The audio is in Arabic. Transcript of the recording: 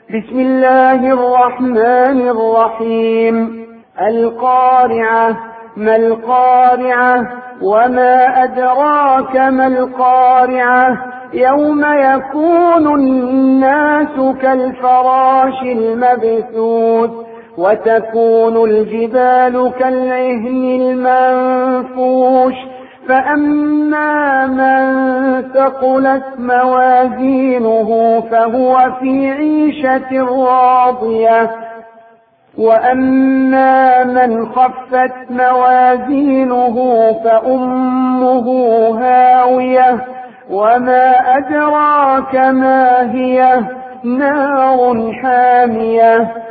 بسم الله الرحمن الرحيم. القارعة. ما القارعة؟ وما أدراك ما القارعة؟ يوم يكون الناس كالفراش المبثوث وتكون الجبال كالعهن المنفوش فأما من ثقلت موازينه فهو في عيشة راضية وأما من خفت موازينه فأمه هاوية وما أدراك ما هي نار حامية